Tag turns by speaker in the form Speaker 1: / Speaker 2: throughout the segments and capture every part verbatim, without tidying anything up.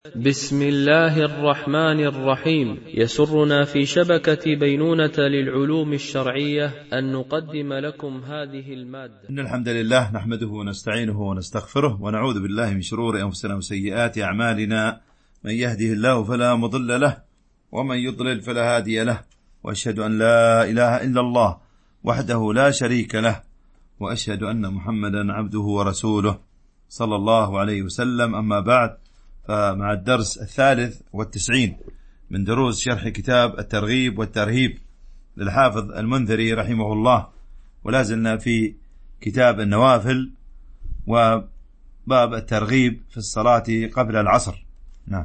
Speaker 1: بسم الله الرحمن الرحيم. يسرنا في شبكة بينونة للعلوم الشرعية أن نقدم لكم هذه المادة.
Speaker 2: إن الحمد لله نحمده ونستعينه ونستغفره ونعوذ بالله من شرور أنفسنا وسيئات أعمالنا، من يهده الله فلا مضل له ومن يضلل فلا هادي له، وأشهد أن لا إله إلا الله وحده لا شريك له، وأشهد أن محمدا عبده ورسوله صلى الله عليه وسلم. أما بعد، فمع الدرس الثالث والتسعين من دروس شرح كتاب الترغيب والترهيب للحافظ المنذري رحمه الله، ولازلنا في كتاب النوافل وباب الترغيب في الصلاة قبل العصر. نعم.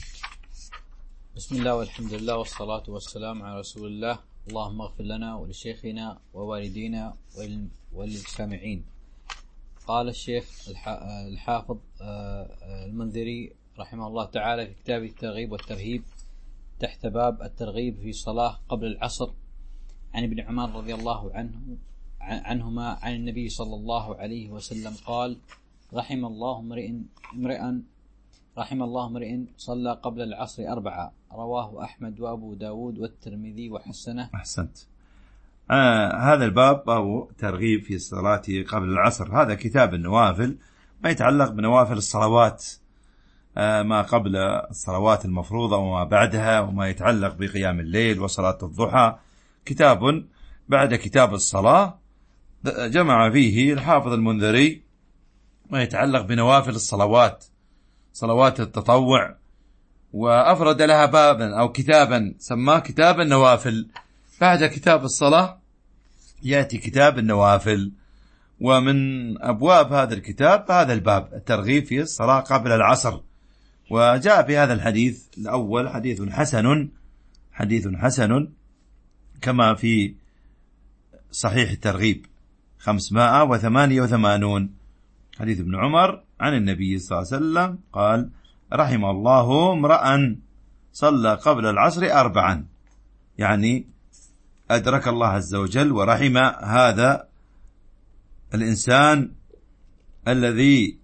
Speaker 3: بسم الله والحمد لله والصلاة والسلام على رسول الله. اللهم اغفر لنا ولشيخنا ووالدينا وللسامعين. قال الشيخ الحافظ المنذري رحمه الله تعالى في كتاب الترغيب والترهيب تحت باب الترغيب في صلاة قبل العصر، عن ابن عمر رضي الله عنه عنهما عن النبي صلى الله عليه وسلم قال: رحم الله امرئ امرئا رحم الله امرئ صلى قبل العصر أربعة. رواه أحمد وأبو داود والترمذي وحسنه.
Speaker 2: أحسنت. آه هذا الباب أو ترغيب في الصلاة قبل العصر، هذا كتاب النوافل، ما يتعلق بنوافل الصلوات، آه ما قبل الصلوات المفروضة وما بعدها، وما يتعلق بقيام الليل وصلاة الضحى. كتاب بعد كتاب الصلاة جمع فيه الحافظ المنذري ما يتعلق بنوافل الصلوات، صلوات التطوع، وأفرد لها بابا أو كتابا سماه كتاب النوافل. بعد كتاب الصلاة يأتي كتاب النوافل، ومن أبواب هذا الكتاب هذا الباب الترغيب في الصلاة قبل العصر. وجاء في هذا الحديث الأول حديث حسن حديث حسن كما في صحيح الترغيب خمسمائة وثمانية وثمانون، حديث ابن عمر عن النبي صلى الله عليه وسلم قال: رحم الله امرأ صلى قبل العصر أربعا، يعني أدرك الله عز وجل ورحم هذا الإنسان الذي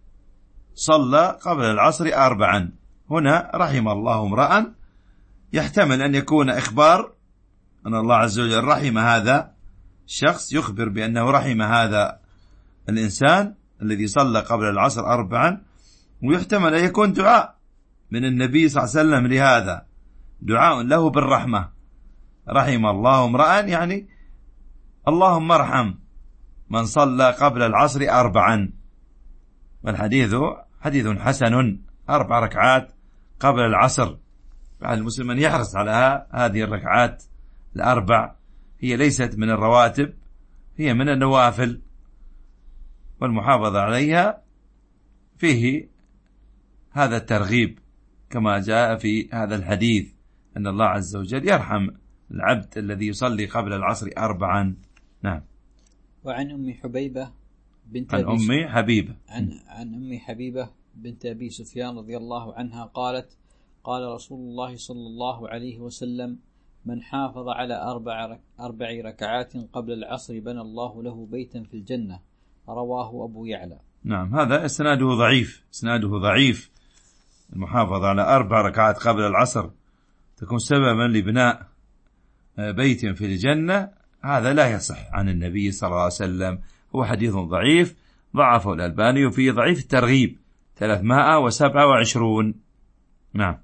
Speaker 2: صلى قبل العصر أربعا. هنا رحم الله امرأ يحتمل أن يكون إخبار أن الله عز وجل رحم هذا الشخص، يخبر بأنه رحم هذا الإنسان الذي صلى قبل العصر أربعا، ويحتمل أن يكون دعاء من النبي صلى الله عليه وسلم لهذا، دعاء له بالرحمة. رحم الله امرأ يعني اللهم ارحم من صلى قبل العصر أربعا. والحديث حديث حسن، أربع ركعات قبل العصر. بعد المسلم أن يحرص على هذه الركعات الأربع، هي ليست من الرواتب، هي من النوافل، والمحافظة عليها فيه هذا الترغيب كما جاء في هذا الحديث أن الله عز وجل يرحم العبد الذي يصلي قبل العصر أربعا. نعم.
Speaker 3: وعن أم حبيبة بنت
Speaker 2: عن أم حبيبة
Speaker 3: عن عن أم حبيبة بنت أبي سفيان رضي الله عنها قالت: قال رسول الله صلى الله عليه وسلم: من حافظ على أربع أربع ركعات قبل العصر بنى الله له بيتا في الجنة. رواه أبو يعلى.
Speaker 2: نعم، هذا إسناده ضعيف، إسناده ضعيف. المحافظة على أربع ركعات قبل العصر تكون سببا لبناء بيت في الجنة، هذا لا يصح عن النبي صلى الله عليه وسلم، هو حديث ضعيف ضعفه الألباني في ضعيف الترغيب ثلاثمائة وسبعة وعشرون. نعم.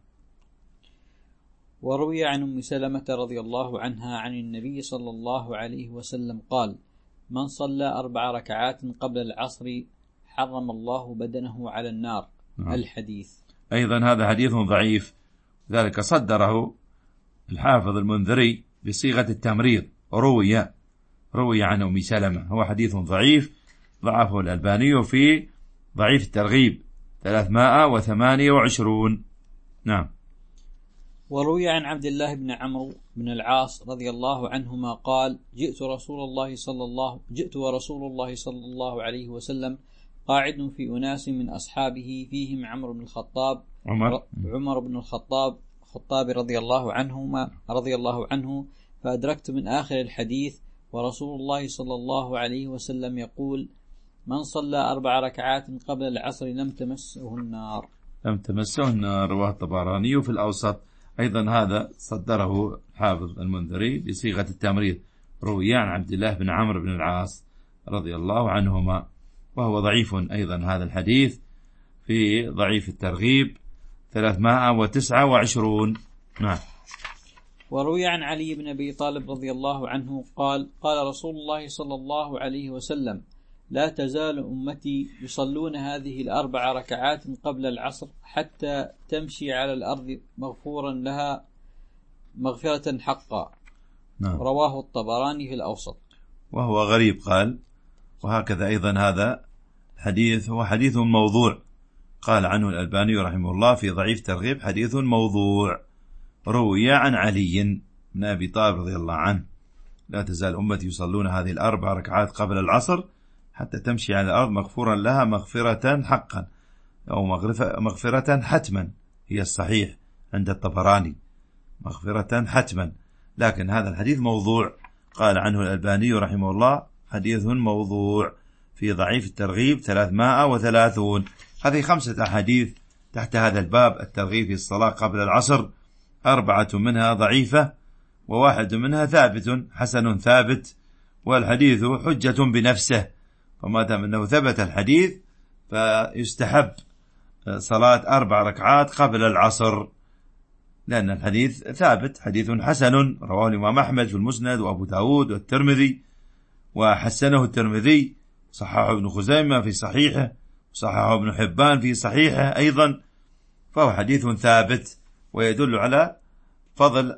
Speaker 3: وروي عن أم سلمة رضي الله عنها عن النبي صلى الله عليه وسلم قال: من صلى أربع ركعات قبل العصر حرم الله بدنه على النار. نعم. الحديث
Speaker 2: أيضا هذا حديث ضعيف، ذلك صدره الحافظ المنذري بصيغة التمريض، روي روي عن أم سلمة، هو حديث ضعيف ضعفه الألباني في ضعيف الترغيب ثلاثمائة وثمانية وعشرون. نعم.
Speaker 3: وروي عن عبد الله بن عمرو بن العاص رضي الله عنهما قال: جئت رسول الله صلى الله جئت ورسول الله صلى الله عليه وسلم قاعد في أناس من أصحابه فيهم عمرو بن الخطاب
Speaker 2: عمر
Speaker 3: عمر بن الخطاب خطاب رضي الله عنهما رضي الله عنه، فأدركت من آخر الحديث ورسول الله صلى الله عليه وسلم يقول: من صلى أربع ركعات قبل العصر لم تمسه النار.
Speaker 2: لم تمسهن رواه الطبراني في الأوسط. أيضا هذا صدره حافظ المنذري بصيغة التمريض، روي عن عبد الله بن عمرو بن العاص رضي الله عنهما، وهو ضعيف أيضا هذا الحديث في ضعيف الترغيب ثلاثمائة وتسعة وعشرون. نعم.
Speaker 3: وروي عن علي بن أبي طالب رضي الله عنه قال قال رسول الله صلى الله عليه وسلم: لا تزال أمتي يصلون هذه الأربع ركعات قبل العصر حتى تمشي على الأرض مغفورا لها مغفرة حقا.
Speaker 2: نعم.
Speaker 3: رواه الطبراني في الأوسط.
Speaker 2: وهو غريب قال. وهكذا أيضا هذا حديث هو حديث موضوع، قال عنه الألباني رحمه الله في ضعيف ترغيب: حديث موضوع روي عن علي بن أبي طالب رضي الله عنه: لا تزال أمتي يصلون هذه الأربع ركعات قبل العصر حتى تمشي على الأرض مغفورا لها مغفرة حقا، أو مغفرة حتما، هي الصحيح عند الطبراني، مغفرة حتما. لكن هذا الحديث موضوع، قال عنه الألباني رحمه الله: حديث موضوع في ضعيف الترغيب ثلاثمائة وثلاثون. هذه خمسة أحاديث تحت هذا الباب، الترغيب في الصلاة قبل العصر، أربعة منها ضعيفة وواحد منها ثابت حسن ثابت، والحديث حجة بنفسه، وما دام أنه ثبت الحديث فيستحب صلاة أربع ركعات قبل العصر، لأن الحديث ثابت، حديث حسن رواه الإمام أحمد في المسند وأبو داود والترمذي، وحسنه الترمذي، صححه ابن خزيمة في صحيحه، وصححه ابن حبان في صحيحه أيضا، فهو حديث ثابت ويدل على فضل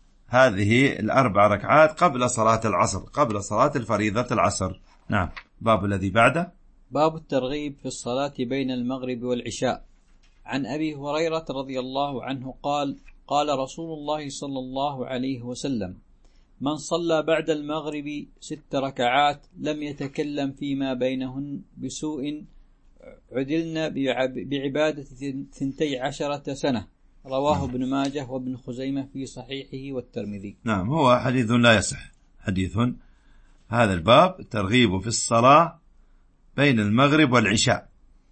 Speaker 2: هذه الأربع ركعات قبل صلاة العصر، قبل صلاة الفريضة العصر. نعم. باب الذي بعده،
Speaker 3: باب الترغيب في الصلاة بين المغرب والعشاء. عن أبي هريرة رضي الله عنه قال قال رسول الله صلى الله عليه وسلم: من صلى بعد المغرب ست ركعات لم يتكلم فيما بينهن بسوء عدلنا بعبادة ثنتي عشرة سنة. رواه ابن ماجه وابن خزيمة في صحيحه والترمذي.
Speaker 2: نعم. هو حديث لا يصح، حديث هذا الباب ترغيب في الصلاة بين المغرب والعشاء.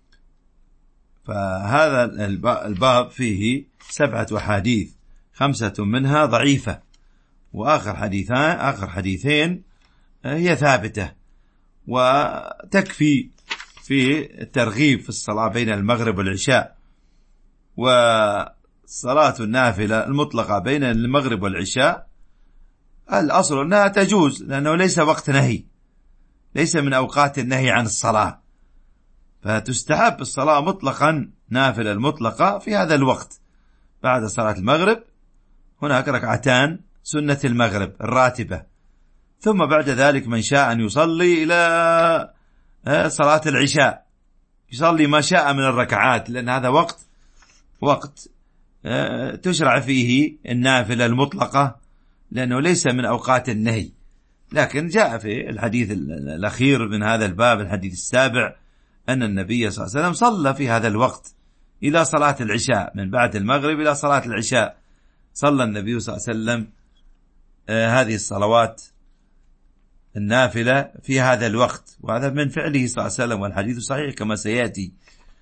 Speaker 2: فهذا الباب فيه سبعة أحاديث، خمسة منها ضعيفة، وآخر حديثان آخر حديثين هي ثابتة وتكفي في الترغيب في الصلاة بين المغرب والعشاء. وصلاة النافلة المطلقة بين المغرب والعشاء الأصل أنها تجوز، لأنه ليس وقت نهي، ليس من أوقات النهي عن الصلاة، فتستحب الصلاة مطلقا، نافلة المطلقة في هذا الوقت. بعد صلاة المغرب هناك ركعتان سنة المغرب الراتبة، ثم بعد ذلك من شاء أن يصلي إلى صلاة العشاء يصلي ما شاء من الركعات، لأن هذا وقت وقت تشرع فيه النافلة المطلقة، لأنه ليس من أوقات النهي. لكن جاء في الحديث الأخير من هذا الباب، الحديث السابع، أن النبي صلى الله عليه وسلم صلى في هذا الوقت إلى صلاة العشاء، من بعد المغرب إلى صلاة العشاء صلى النبي صلى الله عليه وسلم آه هذه الصلوات النافلة في هذا الوقت، وهذا من فعله صلى الله عليه وسلم، والحديث صحيح كما سيأتي.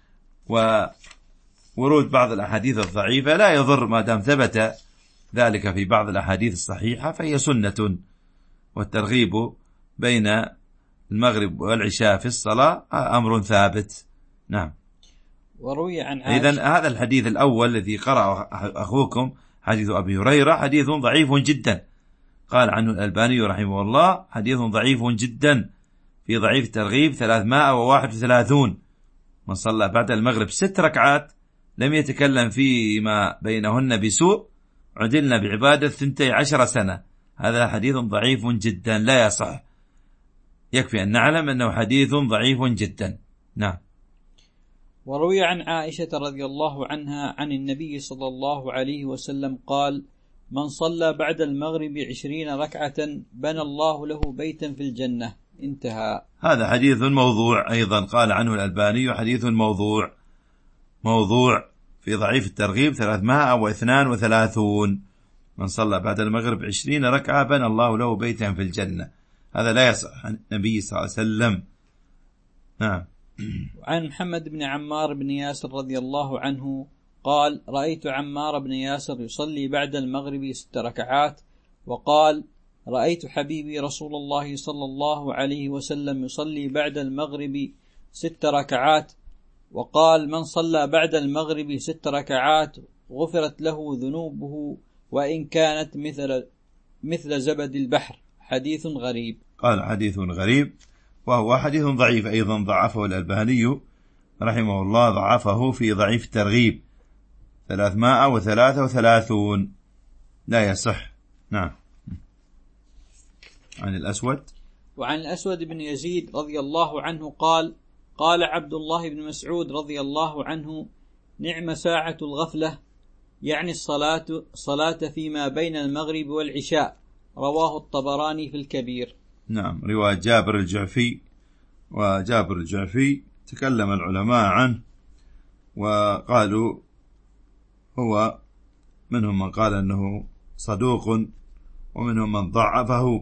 Speaker 2: وورود بعض الأحاديث الضعيفة لا يضر ما دام ثبت ذلك في بعض الأحاديث الصحيحة، فهي سنة. والترغيب بين المغرب والعشاء في الصلاة أمر ثابت. نعم.
Speaker 3: وروي عن عائشة.
Speaker 2: إذن هذا الحديث الأول الذي قرأ أخوكم حديث أبي هريرة حديث ضعيف جدا، قال عنه الألباني رحمه الله: حديث ضعيف جدا في ضعيف الترغيب ثلاثمائة وواحد وثلاثون. من صلى بعد المغرب ست ركعات لم يتكلم فيما بينهن بسوء عدلنا بعبادة ثنتي عشر سنة. هذا حديث ضعيف جدا لا يصح، يكفي أن نعلم أنه حديث ضعيف جدا. نعم.
Speaker 3: وروي عن عائشة رضي الله عنها عن النبي صلى الله عليه وسلم قال: من صلى بعد المغرب عشرين ركعة بنى الله له بيتا في الجنة. انتهى.
Speaker 2: هذا حديث موضوع أيضا، قال عنه الألباني حديث موضوع، موضوع في ضعيف الترغيب ثلاثمائة واثنان وثلاثون. من صلى بعد المغرب عشرين ركعة بنى الله له بيتا في الجنة. هذا لا يصح عن النبي صلى الله عليه وسلم. نعم.
Speaker 3: عن محمد بن عمار بن ياسر رضي الله عنه قال: رأيت عمار بن ياسر يصلي بعد المغرب ست ركعات، وقال: رأيت حبيبي رسول الله صلى الله عليه وسلم يصلي بعد المغرب ست ركعات، وقال: من صلى بعد المغرب ست ركعات غفرت له ذنوبه وإن كانت مثل مثل زبد البحر. حديث غريب.
Speaker 2: قال: حديث غريب، وهو حديث ضعيف أيضا، ضعفه الألباني رحمه الله، ضعفه في ضعيف الترغيب ثلاثمائة وثلاثة وثلاثون، لا يصح. نعم. عن الأسود
Speaker 3: وعن الأسود بن يزيد رضي الله عنه قال: قال عبد الله بن مسعود رضي الله عنه: نعم ساعة الغفلة، يعني الصلاة صلاة فيما بين المغرب والعشاء. رواه الطبراني في الكبير.
Speaker 2: نعم، رواية جابر الجعفي. وجابر الجعفي تكلم العلماء عنه وقالوا هو منهم من قال أنه صدوق، ومنهم من ضعفه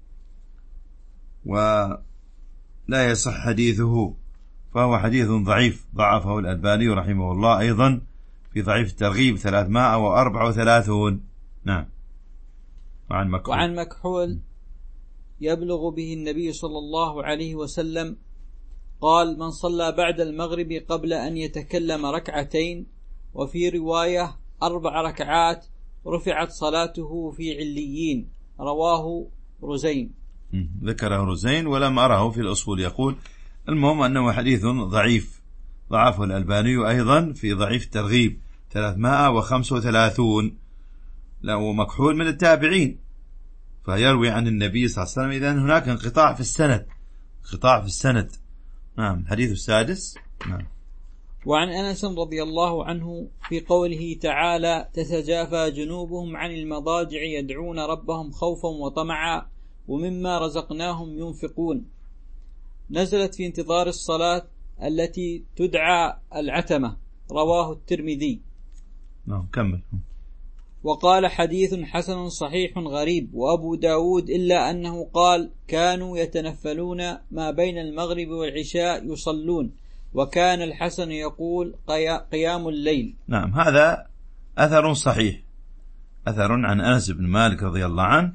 Speaker 2: ولا يصح حديثه، فهو حديث ضعيف، ضعفه الألباني رحمه الله أيضا في ضعيف الترغيب ثلاثمائة وأربعة وثلاثون. نعم. وعن مكحول,
Speaker 3: وعن مكحول يبلغ به النبي صلى الله عليه وسلم قال: من صلى بعد المغرب قبل أن يتكلم ركعتين، وفي رواية أربع ركعات، رفعت صلاته في عليين. رواه رزين.
Speaker 2: ذكره رزين ولم أره في الأصول يقول. المهم أنه حديث ضعيف، ضعفه الألباني أيضا في ضعيف الترغيب ثلاثمائة وخمسة وثلاثون. له مكحول من التابعين، فيروي عن النبي صلى الله عليه وسلم، إذن هناك انقطاع في السند، انقطاع في السند. نعم. الحديث السادس. نعم.
Speaker 3: وعن أنس رضي الله عنه في قوله تعالى: تتجافى جنوبهم عن المضاجع يدعون ربهم خوفا وطمعا ومما رزقناهم ينفقون، نزلت في انتظار الصلاة التي تدعى العتمة. رواه الترمذي.
Speaker 2: نعم. كمل.
Speaker 3: وقال: حديث حسن صحيح غريب. وأبو داود إلا أنه قال: كانوا يتنفلون ما بين المغرب والعشاء يصلون، وكان الحسن يقول: قيام الليل.
Speaker 2: نعم. هذا أثر صحيح، أثر عن أنس بن مالك رضي الله عنه،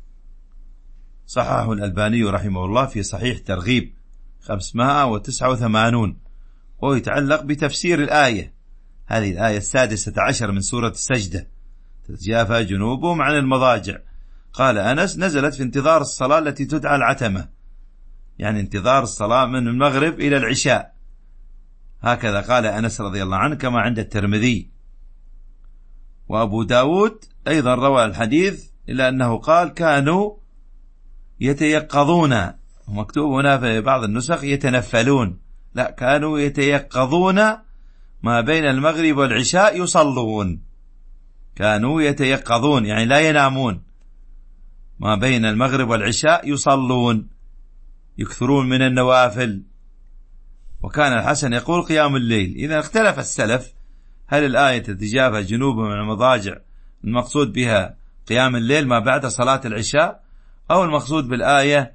Speaker 2: صححه الألباني رحمه الله في صحيح ترغيب خمسمائة وتسعة وثمانون، ويتعلق بتفسير الآية، هذه الآية السادسة عشر من سورة السجدة: تتجافى جنوبهم عن المضاجع. قال أنس: نزلت في انتظار الصلاة التي تدعى العتمة، يعني انتظار الصلاة من المغرب إلى العشاء، هكذا قال أنس رضي الله عنه كما عند الترمذي. وأبو داود أيضا روى الحديث إلا أنه قال: كانوا يتيقظون، ومكتوب هنا في بعض النسخ يتنفلون، لا، كانوا يتيقظون ما بين المغرب والعشاء يصلون، كانوا يتيقظون يعني لا ينامون، ما بين المغرب والعشاء يصلون، يكثرون من النوافل. وكان الحسن يقول: قيام الليل. إذا اختلف السلف هل الآية تتجافى جنوبهم عن المضاجع المقصود بها قيام الليل ما بعد صلاة العشاء، أو المقصود بالآية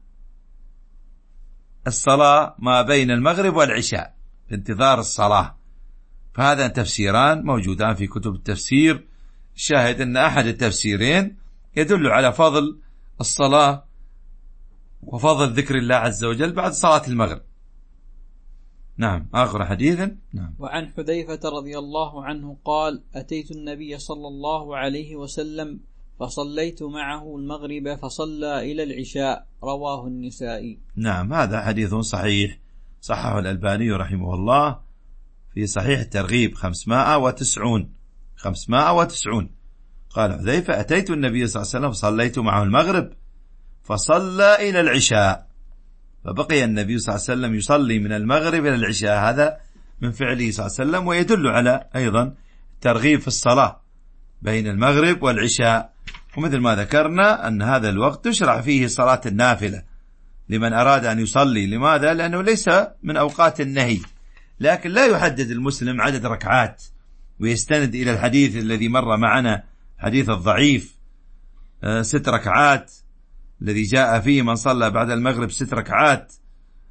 Speaker 2: الصلاة ما بين المغرب والعشاء في انتظار الصلاة. فهذا تفسيران موجودان في كتب التفسير. الشاهد أن أحد التفسيرين يدل على فضل الصلاة وفضل ذكر الله عز وجل بعد صلاة المغرب. نعم. آخر حديثا. نعم.
Speaker 3: وعن حذيفة رضي الله عنه قال: أتيت النبي صلى الله عليه وسلم فصليت معه المغرب فصلى إلى العشاء. رواه النسائي.
Speaker 2: نعم. هذا حديث صحيح، صححه الألباني رحمه الله في صحيح الترغيب خمسمائة وتسعون خمسمائة وتسعون. قال حذيفة: أتيت النبي صلى الله عليه وسلم فصليت معه المغرب فصلى إلى العشاء، فبقي النبي صلى الله عليه وسلم يصلي من المغرب إلى العشاء. هذا من فعله صلى الله عليه وسلم، ويدل على أيضا ترغيب في الصلاة بين المغرب والعشاء. ومثل ما ذكرنا أن هذا الوقت تشرع فيه صلاة النافلة لمن أراد أن يصلي. لماذا؟ لأنه ليس من أوقات النهي، لكن لا يحدد المسلم عدد ركعات ويستند إلى الحديث الذي مر معنا، حديث الضعيف ست ركعات الذي جاء فيه من صلى بعد المغرب ست ركعات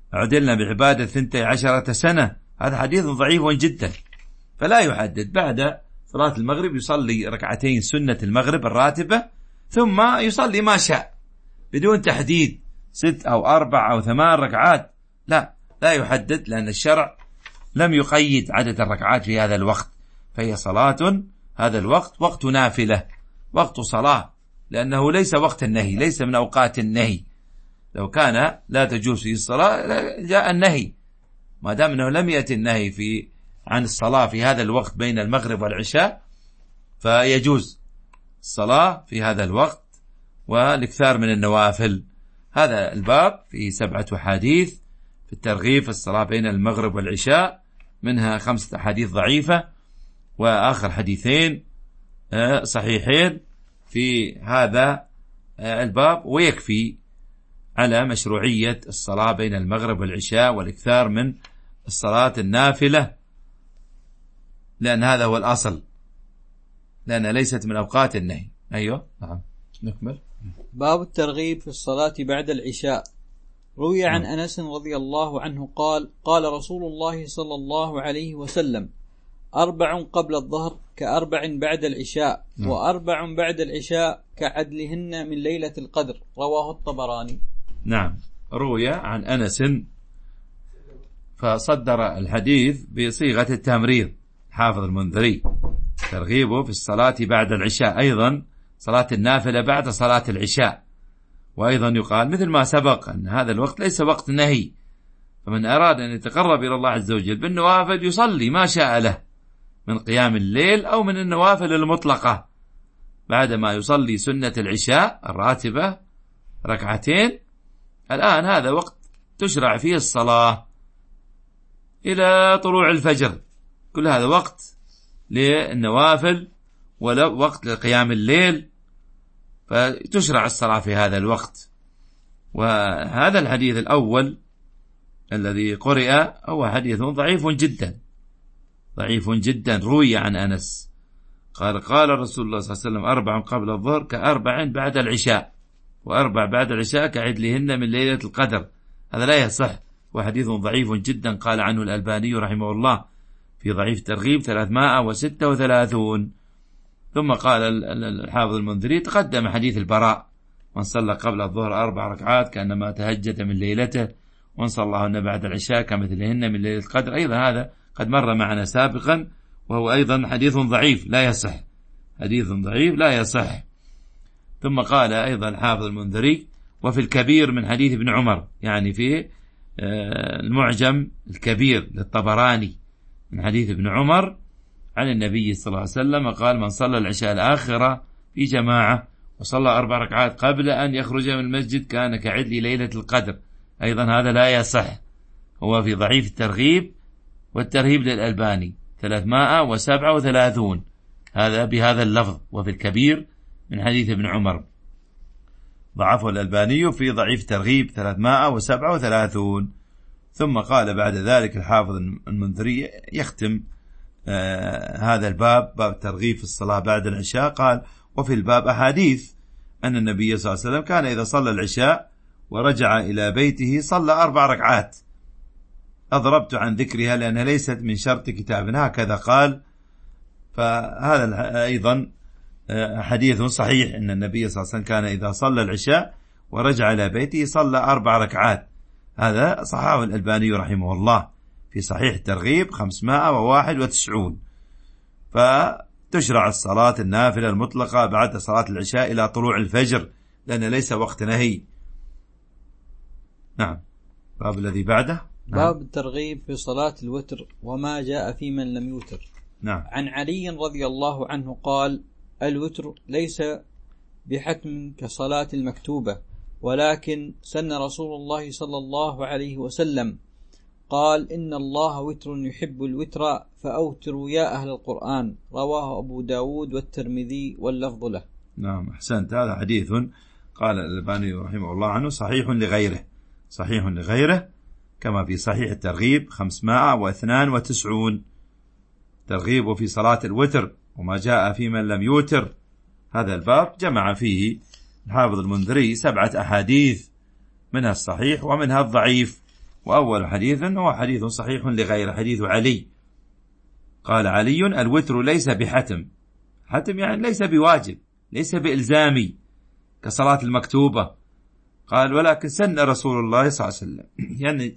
Speaker 2: عدلنا بعبادة ثنتي عشرة سنة، هذا حديث ضعيف جدا. فلا يحدد، بعد صلاة المغرب يصلي ركعتين سنة المغرب الراتبة ثم يصلي ما شاء بدون تحديد ست أو أربع أو ثمان ركعات، لا لا يحدد، لأن الشرع لم يقيد عدد الركعات في هذا الوقت، فهي صلاة هذا الوقت وقت نافلة، وقت صلاة، لأنه ليس وقت النهي، ليس من أوقات النهي. لو كان لا تجوز فيه الصلاة جاء النهي، ما دام أنه لم يأتي النهي في عن الصلاة في هذا الوقت بين المغرب والعشاء، فيجوز الصلاة في هذا الوقت والاكثار من النوافل. هذا الباب فيه سبعة أحاديث في الترغيب في الصلاة بين المغرب والعشاء، منها خمسة أحاديث ضعيفة وآخر حديثين صحيحين في هذا الباب، ويكفي على مشروعية الصلاة بين المغرب والعشاء والاكثار من الصلاة النافلة، لأن هذا هو الأصل، لأن ليست من أوقات النهي. أيوة نعم نكمل.
Speaker 3: باب الترغيب في الصلاة بعد العشاء. روي عن أنس رضي الله عنه قال: قال رسول الله صلى الله عليه وسلم: أربع قبل الظهر كأربع بعد العشاء، وأربع بعد العشاء كعدلهن من ليلة القدر. رواه الطبراني.
Speaker 2: نعم، روي عن أنس فصدر الحديث بصيغة التمرير حافظ المنذري، ترغيبه في الصلاة بعد العشاء، أيضا صلاة النافلة بعد صلاة العشاء. وأيضا يقال مثل ما سبق أن هذا الوقت ليس وقت نهي، فمن أراد أن يتقرب إلى الله عز وجل بالنوافل يصلي ما شاء له من قيام الليل أو من النوافل المطلقة، بعدما يصلي سنة العشاء الراتبة ركعتين. الآن هذا وقت تشرع فيه الصلاة إلى طلوع الفجر، كل هذا وقت للنوافل ووقت لقيام الليل، فتشرع الصلاة في هذا الوقت. وهذا الحديث الأول الذي قرئ هو حديث ضعيف جدا ضعيف جدا روي عن أنس قال: قال رسول الله صلى الله عليه وسلم: أربع قبل الظهر كأربع بعد العشاء، وأربع بعد العشاء كعدلهن من ليلة القدر. هذا لا يصح، وحديث ضعيف جدا، قال عنه الألباني رحمه الله في ضعيف ترغيب ثلاثمائة وستة وثلاثون. ثم قال الحافظ المنذري: تقدم حديث البراء: من صلى قبل الظهر أربع ركعات كأنما تهجد من ليلته، ومن صلىهن بعد العشاء كمثلهن من ليلة القدر. أيضا هذا قد مر معنا سابقا، وهو أيضا حديث ضعيف لا يصح، حديث ضعيف لا يصح. ثم قال أيضا الحافظ المنذري: وفي الكبير من حديث ابن عمر، يعني في المعجم الكبير للطبراني، من حديث ابن عمر عن النبي صلى الله عليه وسلم قال: من صلى العشاء الآخرة في جماعة وصلى أربع ركعات قبل أن يخرج من المسجد كان كعدل ليلة القدر. أيضا هذا لا يصح، هو في ضعيف الترغيب والترهيب للألباني ثلاثمائة وسبعة وثلاثون، هذا بهذا اللفظ: وفي الكبير من حديث ابن عمر. ضعفه الألباني في ضعيف ترغيب ثلاثمائة وسبعة وثلاثون. ثم قال بعد ذلك الحافظ المنذري يختم آه هذا الباب، باب الترغيب في الصلاة بعد العشاء، قال: وفي الباب أحاديث أن النبي صلى الله عليه وسلم كان إذا صلى العشاء ورجع إلى بيته صلى أربع ركعات. أضربت عن ذكرها لأنها ليست من شرط كتابنا، هكذا قال. فهذا أيضا حديث صحيح أن النبي صلى الله عليه وسلم كان إذا صلى العشاء ورجع إلى بيته صلى أربع ركعات، هذا صححه الألباني رحمه الله في صحيح الترغيب خمسمائة وواحد وتسعون. فتشرع الصلاة النافلة المطلقة بعد صلاة العشاء إلى طلوع الفجر، لأن ليس وقت نهي. نعم. باب الذي بعده. نعم.
Speaker 3: باب الترغيب في صلاة الوتر وما جاء في من لم يوتر.
Speaker 2: نعم.
Speaker 3: عن علي رضي الله عنه قال: الوتر ليس بحتم كصلاة المكتوبة، ولكن سن رسول الله صلى الله عليه وسلم قال: إن الله وتر يحب الوتر فأوتروا يا أهل القرآن. رواه أبو داود والترمذي واللفظ له.
Speaker 2: نعم أحسنت. هذا حديث قال الألباني رحمه الله عنه صحيح لغيره، صحيح لغيره، كما في صحيح الترغيب خمسمائة واثنان وتسعون، ترغيب في صلاة الوتر وما جاء في من لم يوتر. هذا الباب جمع فيه الحافظ المنذري سبعة أحاديث، منها الصحيح ومنها الضعيف، وأول حديث هو حديث صحيح لغير حديث علي. قال علي: الوتر ليس بحتم. حتم يعني ليس بواجب، ليس بإلزامي كصلاة المكتوبة. قال: ولكن سن رسول الله صلى الله عليه وسلم، يعني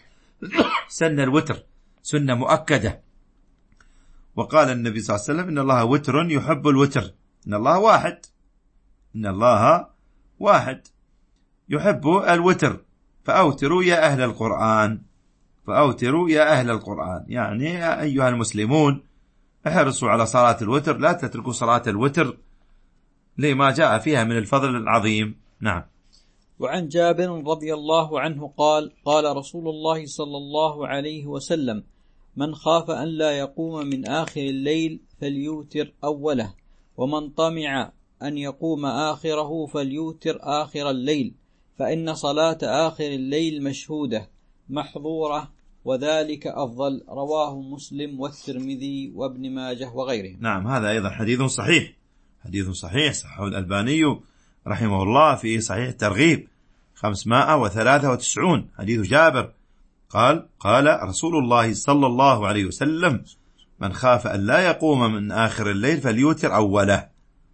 Speaker 2: سن الوتر سنة مؤكدة. وقال النبي صلى الله عليه وسلم: إن الله وتر يحب الوتر. إن الله واحد، إن الله واحد يحب الوتر، فأوتروا يا أهل القرآن، فأوتروا يا أهل القرآن، يعني يا أيها المسلمون احرصوا على صلاة الوتر، لا تتركوا صلاة الوتر لما جاء فيها من الفضل العظيم. نعم.
Speaker 3: وعن جابر رضي الله عنه قال: قال رسول الله صلى الله عليه وسلم: من خاف أن لا يقوم من آخر الليل فليوتر أوله، ومن طمع أن يقوم آخره فليوتر آخر الليل، فإن صلاة آخر الليل مشهودة محظورة، وذلك أفضل. رواه مسلم والترمذي وابن ماجه وغيره.
Speaker 2: نعم، هذا أيضا حديث صحيح، حديث صحيح صححه الألباني رحمه الله في صحيح الترغيب خمسمائة وثلاثة وتسعون، حديث جابر قال: قال رسول الله صلى الله عليه وسلم: من خاف أن لا يقوم من آخر الليل فليوتر أوله،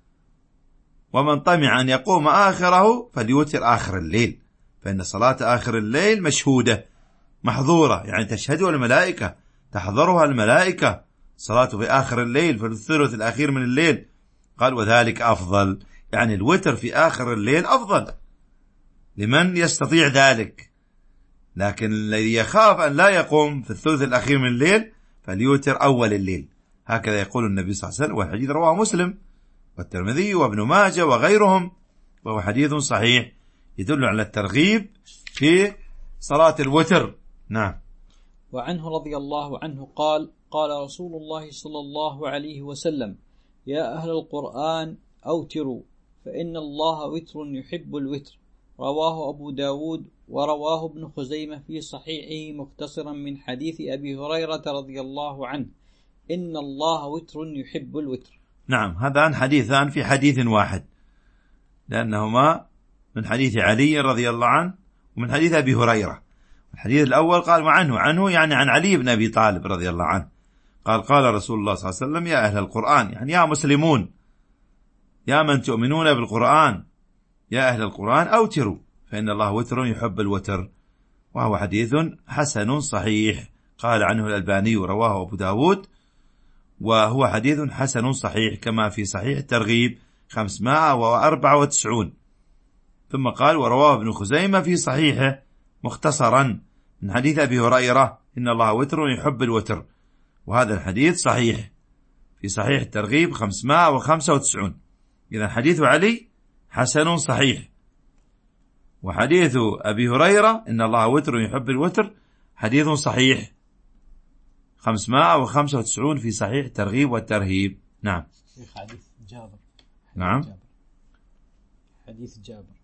Speaker 2: ومن طمع أن يقوم آخره فليوتر آخر الليل، فإن صلاة آخر الليل مشهودة محظورة، يعني تشهدها الملائكة، تحضرها الملائكة، صلاة في آخر الليل في الثلث الأخير من الليل. قال: وذلك أفضل، يعني الوتر في آخر الليل أفضل لمن يستطيع ذلك، لكن الذي يخاف أن لا يقوم في الثلث الأخير من الليل فليوتر أول الليل. هكذا يقول النبي صلى الله عليه وسلم، والحديث رواه مسلم والترمذي وابن ماجه وغيرهم، وهو حديث صحيح يدل على الترغيب في صلاة الوتر. نعم.
Speaker 3: وعنه رضي الله عنه قال: قال رسول الله صلى الله عليه وسلم: يا أهل القرآن أوتروا، فإن الله وتر يحب الوتر. رواه أبو داود ورواه ابن خزيمة في صحيحه مختصرا من حديث أبي هريرة رضي الله عنه: إن الله وتر يحب الوتر.
Speaker 2: نعم، هذان حديثان في حديث واحد، لأنهما من حديث علي رضي الله عنه ومن حديث أبي هريرة. الحديث الأول قال: وعنه، عنه يعني عن علي بن أبي طالب رضي الله عنه، قال: قال رسول الله صلى الله عليه وسلم: يا أهل القرآن، يعني يا مسلمون، يا من تؤمنون بالقرآن، يا أهل القرآن أوتروا، فإن الله وتر يحب الوتر. وهو حديث حسن صحيح، قال عنه الألباني رواه أبو داود، وهو حديث حسن صحيح كما في صحيح الترغيب خمسمائة وأربعة وتسعون. ثم قال: ورواه ابن خزيمة في صحيحه مختصرا من حديث أبي هريرة: إن الله وتر يحب الوتر. وهذا الحديث صحيح في صحيح الترغيب خمسمائة وخمسة وتسعون. إذن حديث علي حسن صحيح، وحديث أبي هريرة إن الله وتر يحب الوتر حديث صحيح خمسمائة وخمسة وتسعون في صحيح الترغيب والترهيب. نعم.
Speaker 3: حديث جابر.
Speaker 2: نعم.
Speaker 3: جابر. حديث جابر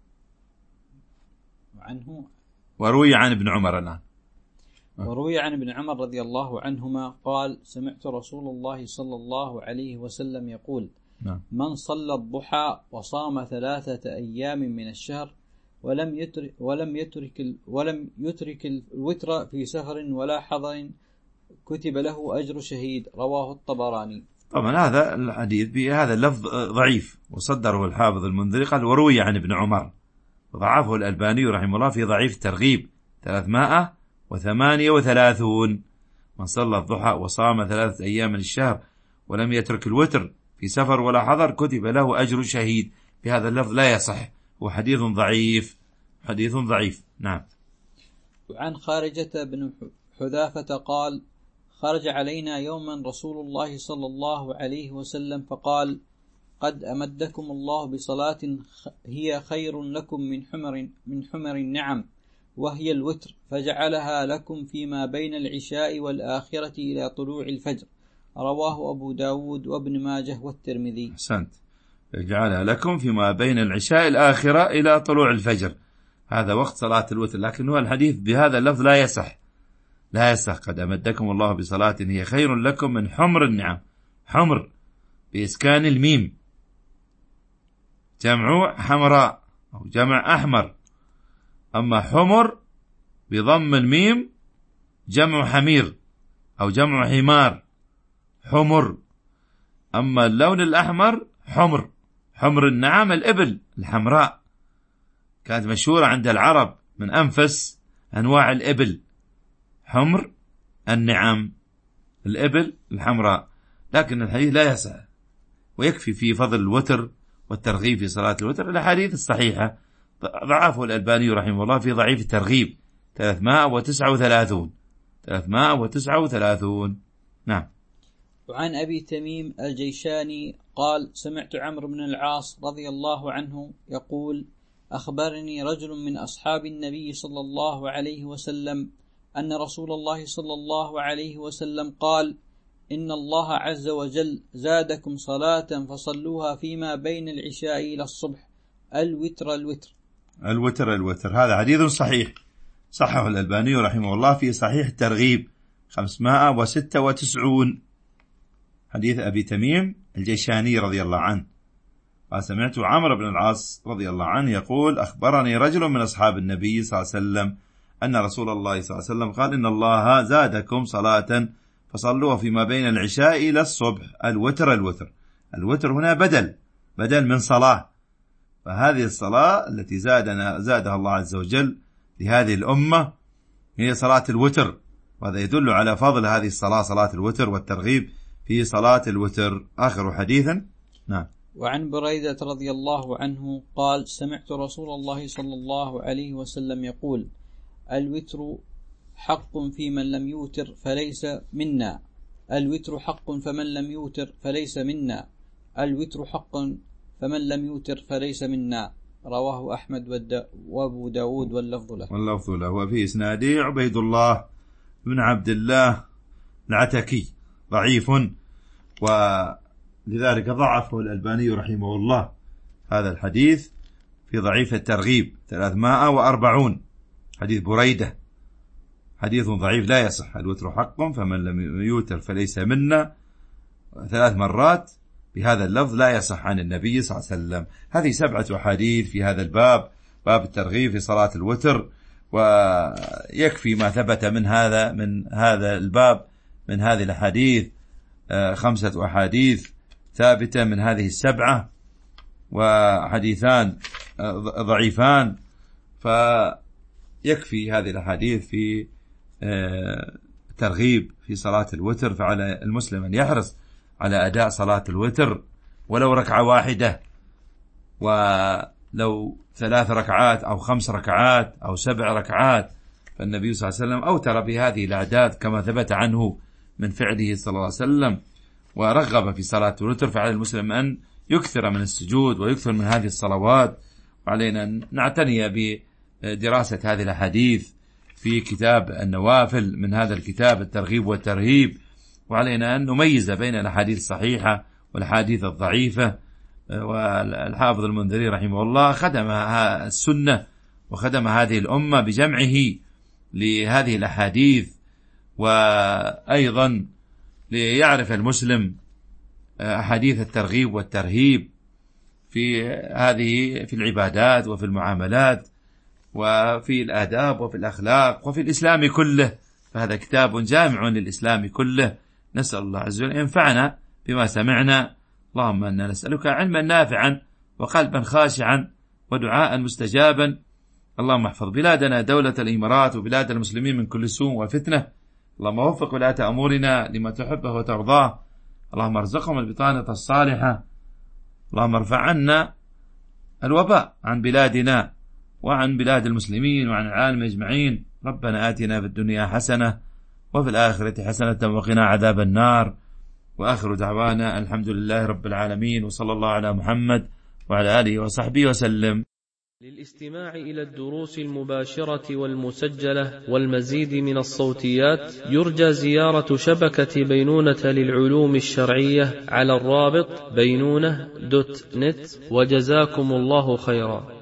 Speaker 3: وعنه
Speaker 2: وروي عن ابن عمر الآن.
Speaker 3: وروي عن ابن عمر رضي الله عنهما قال: سمعت رسول الله صلى الله عليه وسلم يقول:
Speaker 2: نعم.
Speaker 3: من صلى الضحى وصام ثلاثة أيام من الشهر ولم يترك ولم يترك ولم يترك الوتر في سفر ولا حضر كتب له أجر شهيد. رواه الطبراني.
Speaker 2: طبعا هذا الحديث بهذا اللفظ ضعيف، وصدره الحافظ المنذري قال: وروي عن ابن عمر، وضعفه الألباني رحمه الله في ضعيف الترغيب ثلاثمائة وثمانية وثلاثون. من صلى الضحى وصام ثلاثة أيام من الشهر ولم يترك الوتر في سفر ولا حضر كتب له أجر شهيد. بهذا اللفظ لا يصح، هو حديث ضعيف، حديث ضعيف. نعم.
Speaker 3: وعن خارجة بن حذافة قال: خرج علينا يوما رسول الله صلى الله عليه وسلم فقال: قد أمدكم الله بصلاة هي خير لكم من حمر من حمر النعم، وهي الوتر، فجعلها لكم فيما بين العشاء والآخرة إلى طلوع الفجر. رواه أبو داود وابن ماجه والترمذي.
Speaker 2: أحسنت. جعلها لكم فيما بين العشاء الآخرة إلى طلوع الفجر، هذا وقت صلاة الوتر، لكن هو الحديث بهذا اللفظ لا يصح، لا يصح. قد أمدكم الله بصلاة هي خير لكم من حمر النعم. حمر بإسكان الميم، جمع حمراء أو جمع أحمر، أما حمر بضم الميم جمع حمير أو جمع حمار، حمر. أما اللون الأحمر حمر، حمر النعم الإبل الحمراء، كانت مشهورة عند العرب من أنفس أنواع الإبل، حمر النعم الإبل الحمراء. لكن الحديث لا يسع، ويكفي في فضل الوتر والترغيب في صلاة الوتر الأحاديث الصحيحة. ضعفه الألباني رحمه الله في ضعيف الترغيب ثلاثمائة وتسعة وثلاثون ثلاثمائة وتسعة وثلاثون. نعم.
Speaker 3: وعن أبي تميم الجيشاني قال: سمعت عمرو بن العاص رضي الله عنه يقول: أخبرني رجل من أصحاب النبي صلى الله عليه وسلم أن رسول الله صلى الله عليه وسلم قال: إن الله عز وجل زادكم صلاة فصلوها فيما بين العشاء إلى الصبح، الوتر الوتر
Speaker 2: الوتر الوتر. هذا حديث صحيح، صححه الألباني رحمه الله في صحيح الترغيب خمسمائة وستة وتسعين، حديث أبي تميم الجيشاني رضي الله عنه قال: سمعت عمرو بن العاص رضي الله عنه يقول: أخبرني رجل من أصحاب النبي صلى الله عليه وسلم أن رسول الله صلى الله عليه وسلم قال: إن الله زادكم صلاة فصلوها فيما بين العشاء إلى الصبح، الوتر الوتر. الوتر هنا بدل بدل من صلاة، فهذه الصلاة التي زادنا زادها الله عز وجل لهذه الأمة هي صلاة الوتر، وهذا يدل على فضل هذه الصلاة، صلاة الوتر والترغيب في صلاة الوتر. آخر حديثا. نعم.
Speaker 3: وعن بريدة رضي الله عنه قال: سمعت رسول الله صلى الله عليه وسلم يقول: الوتر حق في من لم يوتر فليس منا، الوتر حق فمن لم يوتر فليس منا، الوتر حق فمن لم يوتر فليس منا. رواه أحمد وأبو داود واللفظ له.
Speaker 2: واللفظ له. وفي إسناده عبيد الله بن عبد الله العتكي ضعيف، ولذلك ضعفه الألباني رحمه الله هذا الحديث في ضعيف الترغيب ثلاثمائة وأربعين، حديث بريدة حديث ضعيف لا يصح. الوتر حق فمن لم يوتر فليس منا ثلاث مرات بهذا اللفظ لا يصح عن النبي صلى الله عليه وسلم. هذه سبعة أحاديث في هذا الباب، باب الترغيب في صلاة الوتر، ويكفي ما ثبت من هذا من هذا الباب من هذه الأحاديث خمسة أحاديث ثابتة من هذه السبعة، وحديثان ضعيفان، فيكفي هذه الأحاديث في ترغيب في صلاة الوتر. فعلى المسلم أن يحرص على أداء صلاة الوتر ولو ركعة واحدة، ولو ثلاث ركعات أو خمس ركعات أو سبع ركعات، فالنبي صلى الله عليه وسلم أوتر بهذه الأعداد كما ثبت عنه من فعله صلى الله عليه وسلم، ورغب في صلاة الوتر. فعلى المسلم أن يكثر من السجود ويكثر من هذه الصلوات، وعلينا أن نعتني بدراسة هذه الأحاديث في كتاب النوافل من هذا الكتاب الترغيب والترهيب، وعلينا أن نميز بين الأحاديث الصحيحة والأحاديث الضعيفة. والحافظ المنذري رحمه الله خدم السنة وخدم هذه الأمة بجمعه لهذه الأحاديث، وأيضا ليعرف المسلم أحاديث الترغيب والترهيب في هذه في العبادات وفي المعاملات وفي الآداب وفي الأخلاق وفي الإسلام كله. فهذا كتاب جامع للإسلام كله. نسأل الله عز وجل ينفعنا بما سمعنا. اللهم أنا نسألك علما نافعا وقلبا خاشعا ودعاء مستجابا. اللهم احفظ بلادنا دولة الإمارات وبلاد المسلمين من كل سوء وفتنة. اللهم وفق ولاة أمورنا لما تحبه وترضاه. اللهم ارزقهم البطانة الصالحة. اللهم ارفع عنا الوباء عن بلادنا وعن بلاد المسلمين وعن العالم أجمعين. ربنا آتنا في الدنيا حسنة وفي الآخرة حسنة وقنا عذاب النار. وآخر دعوانا الحمد لله رب العالمين، وصلى الله على محمد وعلى آله وصحبه وسلم.
Speaker 1: للاستماع إلى الدروس المباشرة والمسجلة والمزيد من الصوتيات يرجى زيارة شبكة بينونة للعلوم الشرعية على الرابط بينونة دوت نت. وجزاكم الله خيرا.